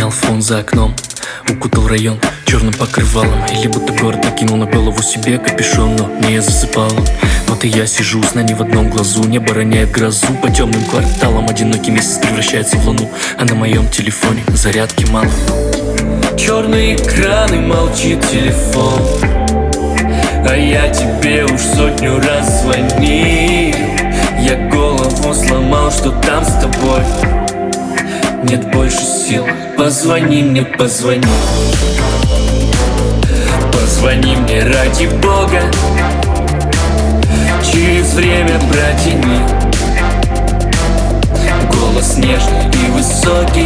Поменял фон за окном, укутал район черным покрывалом. Или будто город накинул на голову себе капюшон, но не засыпал он. Вот и я сижу, сна не в одном глазу. Небо роняет грозу по темным кварталам. Одинокий месяц превращается в луну, а на моем телефоне зарядки мало. Черные экраны, молчит телефон, а я тебе уж 100 раз звонил. Я голову сломал, что там с тобой нет больше сил. Позвони мне, позвони. Позвони мне ради Бога, через время протяни. Голос нежный и высокий,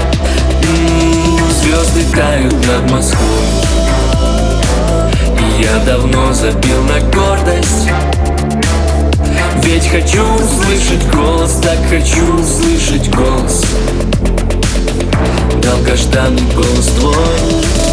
звезды тают над Москвой. И я давно забил на гордость, ведь хочу услышать голос, так хочу услышать голос. Долгожданный голос твой.